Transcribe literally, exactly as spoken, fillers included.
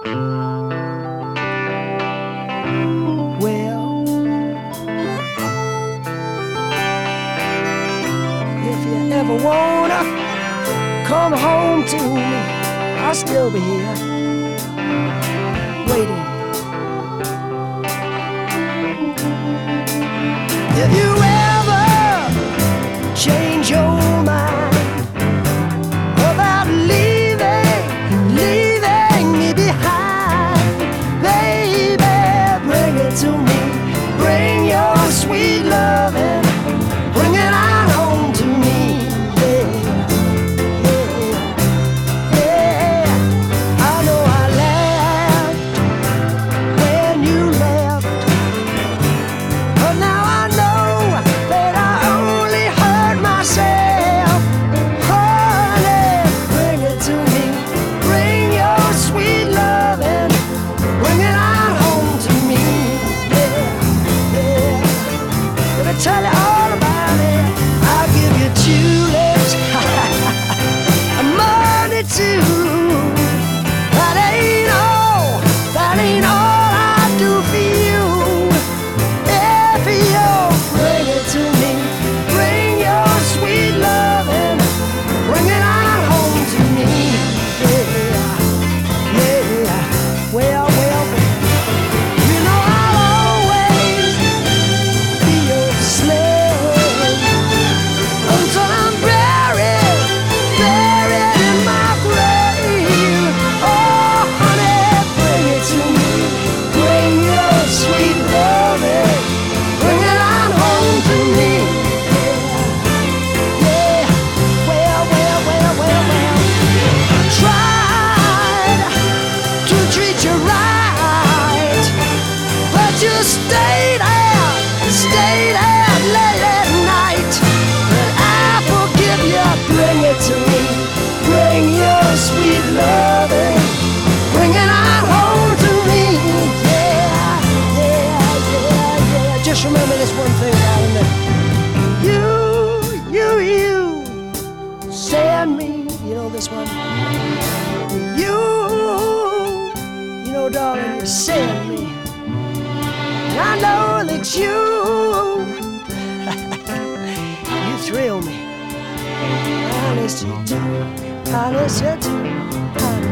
Well, if you ever wanna come home to me, I'll still be here waiting. If you ever change your mind about leaving, leaving me behind, baby, bring it to me. Bring your sweet loving, bring it on home to me. Yeah, yeah, yeah. I know I laughed when you left, but now I know that I only hurt myself. Honey, bring it to me. Bring your sweet loving, bring it on home to me. Yeah, yeah. Let me tell you all about it. I'll give you tulips and money too. That ain't all, that ain't all I do for you. If you bring it to me, bring your sweet loving, bring it on home to me. Yeah, yeah. Well, well, well. You know I'll always be your slave until I'm buried, buried in my grave. Oh, honey, bring it to me. Bring your sweet loving, bring it on home to me. Yeah, yeah. Well, well, well, well, well. I tried to treat you right, but you stayed out, stayed out late at night. But I forgive you. Bring it to me. Bring your sweet loving, bring it on home to me. Yeah, yeah, yeah, yeah. Just remember this one thing, darling. You, you, you send me. You know this one. You, you know, darling, you send me. And I know that you, you thrill me. Honest you do, honest you do, honest.